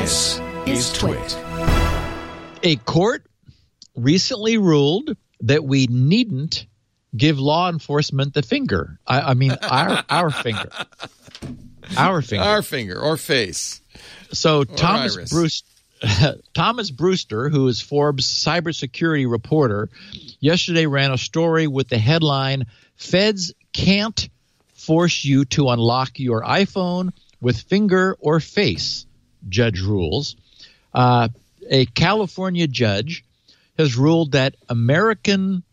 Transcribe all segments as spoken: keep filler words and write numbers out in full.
This is Twit. A court recently ruled that we needn't give law enforcement the finger. I, I mean, our our finger. Our finger. Our finger or face. So or Thomas iris. Bruce, Thomas Brewster, who is Forbes' cybersecurity reporter, yesterday ran a story with the headline, "Feds Can't Force You to Unlock Your iPhone with Finger or Face, Judge Rules." Uh, a California judge has ruled that American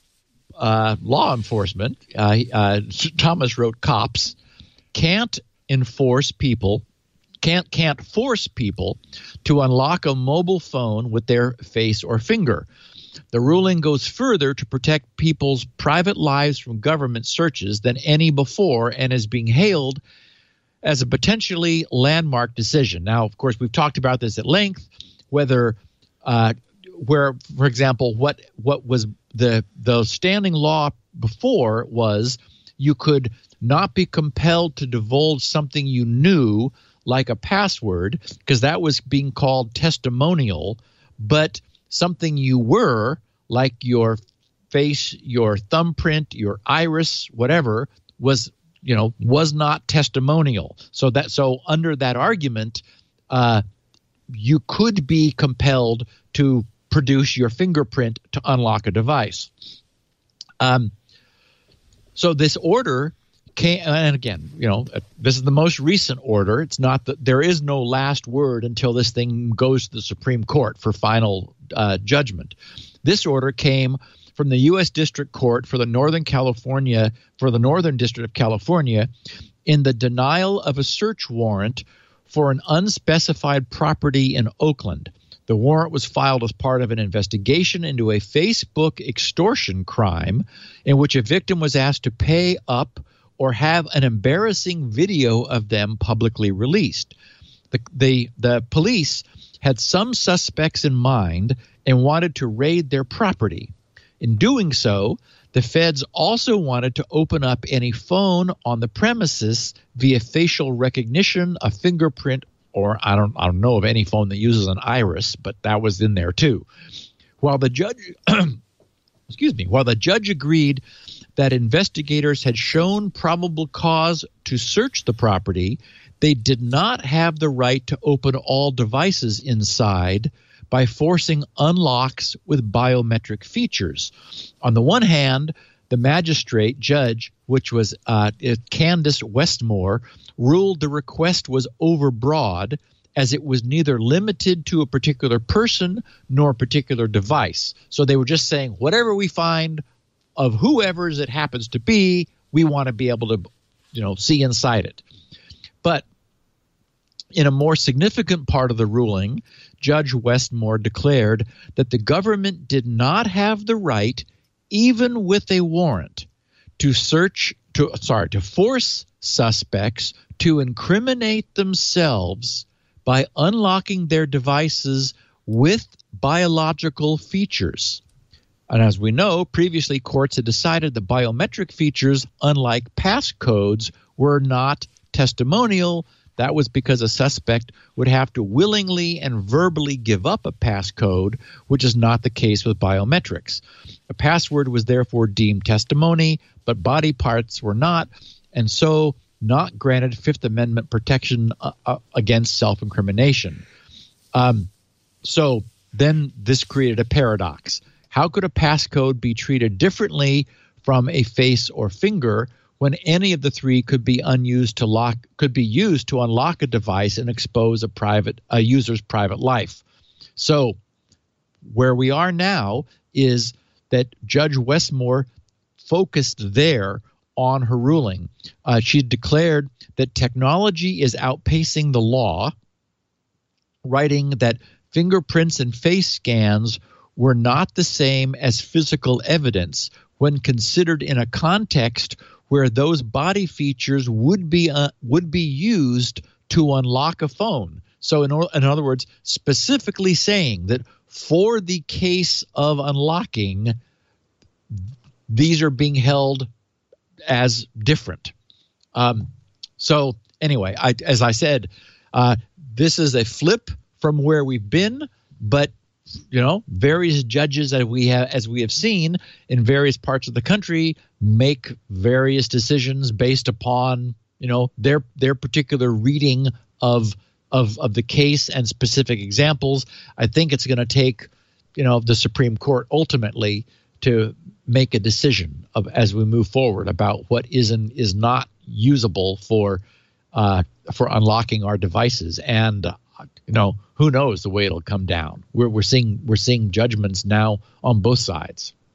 uh, law enforcement, uh, uh, Thomas wrote cops, can't enforce people, can't can't force people to unlock a mobile phone with their face or finger. The ruling goes further to protect people's private lives from government searches than any before and is being hailed as a potentially landmark decision. Now, of course, we've talked about this at length, whether uh, where, for example, what what was the the standing law before was you could not be compelled to divulge something you knew, like a password, because that was being called testimonial, but something you were, like your face, your thumbprint, your iris, whatever, was, you know, was not testimonial. So that so under that argument, uh, you could be compelled to produce your fingerprint to unlock a device. Um, so this order came, and again, you know, this is the most recent order. It's not that there is no last word until this thing goes to the Supreme Court for final uh, judgment. This order came from the U S District Court for the Northern California, for the Northern District of California, in the denial of a search warrant for an unspecified property in Oakland. The warrant was filed as part of an investigation into a Facebook extortion crime in which a victim was asked to pay up or have an embarrassing video of them publicly released. The, the, the police had some suspects in mind and wanted to raid their property. In doing so, the feds also wanted to open up any phone on the premises via facial recognition, a fingerprint, or I don't, I don't know of any phone that uses an iris, but that was in there too. While the judge, excuse me, while the judge agreed that investigators had shown probable cause to search the property, they did not have the right to open all devices inside by forcing unlocks with biometric features. On the one hand, the magistrate judge, which was uh, Candace Westmore, ruled the request was overbroad as it was neither limited to a particular person nor a particular device. So they were just saying, whatever we find of whoever's it happens to be, we want to be able to, you know, see inside it. But in a more significant part of the ruling, Judge Westmore declared that the government did not have the right, even with a warrant, to search to sorry to force suspects to incriminate themselves by unlocking their devices with biological features. And as we know, previously courts had decided the biometric features, unlike passcodes, were not testimonial. That was because a suspect would have to willingly and verbally give up a passcode, which is not the case with biometrics. A password was therefore deemed testimony, but body parts were not, and so not granted Fifth Amendment protection uh, uh, against self-incrimination. Um, so then this created a paradox. How could a passcode be treated differently from a face or finger when any of the three could be unused to lock, could be used to unlock a device and expose a private a user's private life? So where we are now is that Judge Westmore focused there on her ruling. Uh, she declared that technology is outpacing the law, writing that fingerprints and face scans were not the same as physical evidence when considered in a context where those body features would be uh, would be used to unlock a phone. So in, or, in other words, specifically saying that for the case of unlocking, these are being held as different. Um, so anyway, I, as I said, uh, this is a flip from where we've been, but you know, various judges that we have, as we have seen in various parts of the country, make various decisions based upon, you know, their their particular reading of of of the case and specific examples. I think it's going to take, you know, the Supreme Court ultimately to make a decision of as we move forward about what is and is not usable for uh, for unlocking our devices. And uh, you know, who knows the way it'll come down. We're we're seeing we're seeing judgments now on both sides.